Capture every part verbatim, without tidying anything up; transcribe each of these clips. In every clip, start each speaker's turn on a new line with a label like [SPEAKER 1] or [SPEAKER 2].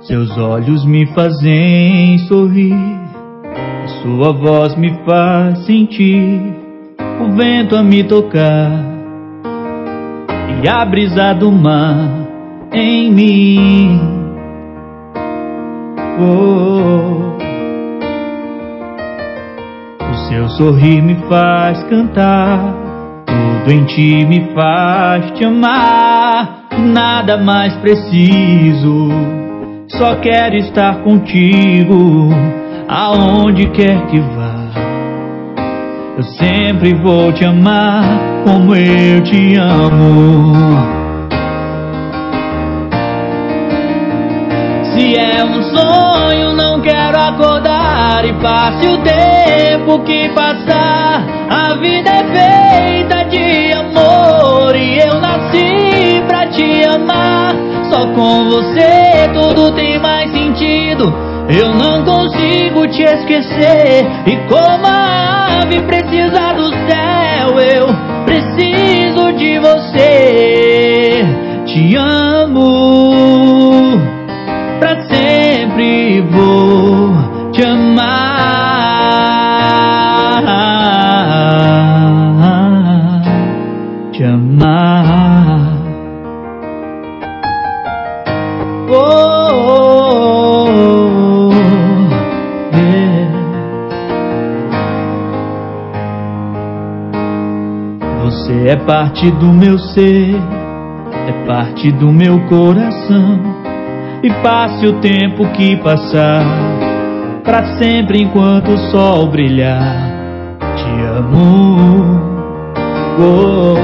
[SPEAKER 1] Seus olhos me fazem sorrir, a sua voz me faz sentir o vento a me tocar e a brisa do mar em mim. Oh, o seu sorrir me faz cantar, tudo em ti me faz te amar. Nada mais preciso, só quero estar contigo, aonde quer que vá. Eu sempre vou te amar como eu te amo. Se é um sonho, não quero acordar e passe o tempo que passar. A vida é feita de amor e eu nasci pra te amar. Só com você tudo tem mais sentido. Eu não consigo te esquecer. E como a ave precisa do céu, eu preciso de você. Te amo, pra sempre vou te amar, te amar. Oh, oh, oh, yeah. Você é parte do meu ser, é parte do meu coração. E passe o tempo que passar, pra sempre enquanto o sol brilhar. Te amo. Oh.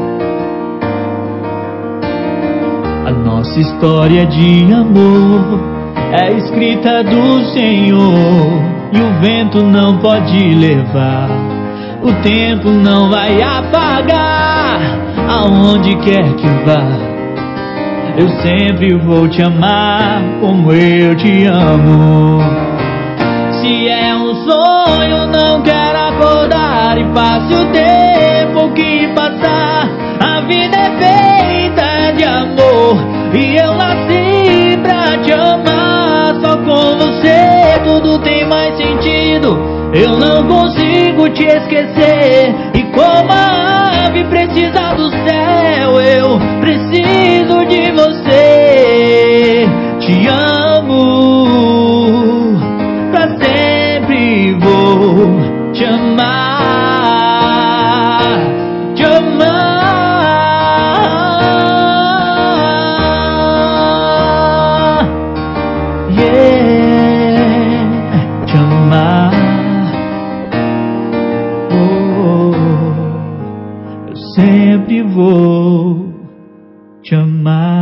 [SPEAKER 1] A nossa história de amor é escrita do Senhor, e o vento não pode levar, o tempo não vai apagar. Aonde quer que vá, eu sempre vou te amar como eu te amo. Se é um sonho, não quero acordar e passe o tempo que passar. A vida é feita de amor e eu nasci pra te amar. Só com você tudo tem mais sentido. Eu não consigo te esquecer. E como a ave precisa do céu, eu preciso de você. Te amo, pra sempre vou te amar, te amar, yeah, te amar. Oh, eu sempre vou te amar.